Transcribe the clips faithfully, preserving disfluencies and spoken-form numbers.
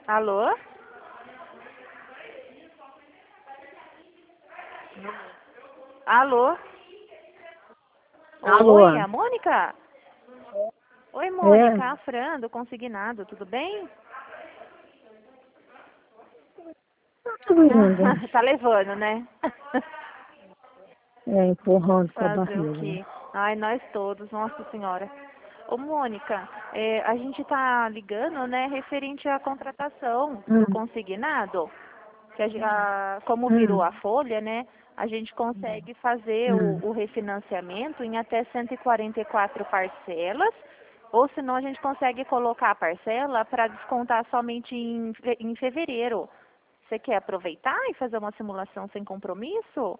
Alô? Alô? Alô? Oi, a Mônica? Oi, É, Mônica, a Fran, do Consignado, tudo bem? tudo indo. Ah, tá levando, né? É, empurrando com a Fazer o barriga. quê? Ai, nós todos, nossa senhora. Ô, Mônica, é, a gente tá ligando, né, referente à contratação do Hum, consignado, que a, gen- a- como virou hum, a folha, né, a gente consegue fazer o, hum. o refinanciamento em até cento e quarenta e quatro parcelas, ou senão a gente consegue colocar a parcela para descontar somente em, fe- em fevereiro. Você quer aproveitar e fazer uma simulação sem compromisso?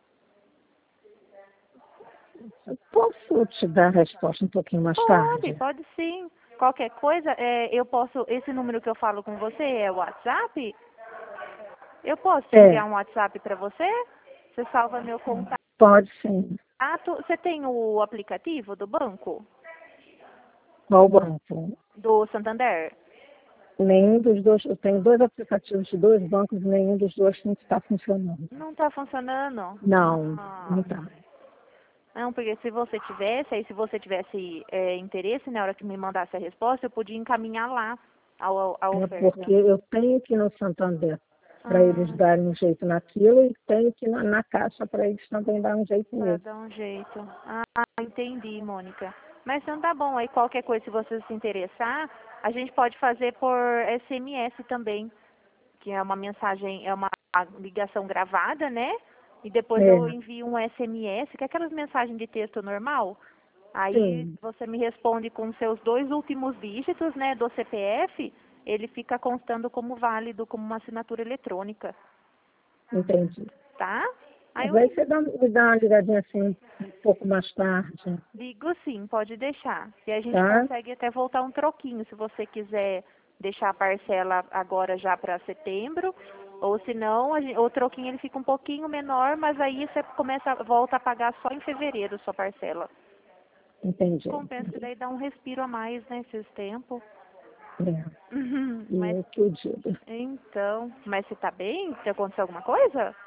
Eu posso te dar a resposta um pouquinho mais Pode, tarde? pode sim. Qualquer coisa, é, eu posso. Esse número que eu falo com você é o WhatsApp? Eu posso te É, enviar um WhatsApp para você? Você salva meu contato. pode sim. Você tem o aplicativo do banco? Qual banco? Do Santander? Nenhum dos dois, eu tenho dois aplicativos de dois bancos e nenhum dos dois não está funcionando. Não está funcionando? Não, não Ah, está. não, porque se você tivesse, aí se você tivesse é, interesse, na hora que me mandasse a resposta, eu podia encaminhar lá a, a É oferta. porque eu tenho que ir no Santander para eles Ah, darem um jeito naquilo e tenho que ir na, na Caixa para eles também darem um jeito para nisso. dar um jeito. Ah, entendi, Mônica. Mas então tá bom, aí qualquer coisa, se você se interessar, a gente pode fazer por S M S também, que é uma mensagem, é uma ligação gravada, né? E depois eu É, envio um S M S, que é aquelas mensagens de texto normal. Aí sim, você me responde com seus dois últimos dígitos, né, do C P F, ele fica constando como válido, como uma assinatura eletrônica, entendi. tá? Aí Mas eu aí você dá, me dá uma ligadinha assim um pouco mais tarde, digo sim, pode deixar. E a gente tá? consegue até voltar um troquinho, se você quiser deixar a parcela agora já para setembro, ou se não, a gen- o troquinho ele fica um pouquinho menor, mas aí você começa, volta a pagar só em fevereiro sua parcela. Entendi, Compensa que entendi. daí dá um respiro a mais nesses tempos. É, Uhum, e mas eu que eu digo. então, mas você tá bem? Te aconteceu alguma coisa?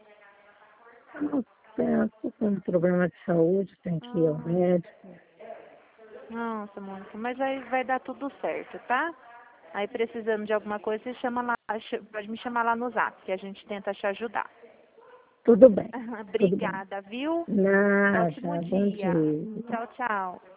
Eu não tenho, tô com um problema de saúde, tenho que ir ao Ah, médico. nossa, Mônica, mas aí vai dar tudo certo, tá? Aí precisando de alguma coisa, você chama lá, ch- pode me chamar lá no Zap, que a gente tenta te ajudar. Tudo bem, tudo bem. Obrigada, viu? Ótimo Nada, bom dia. dia. Tchau, tchau.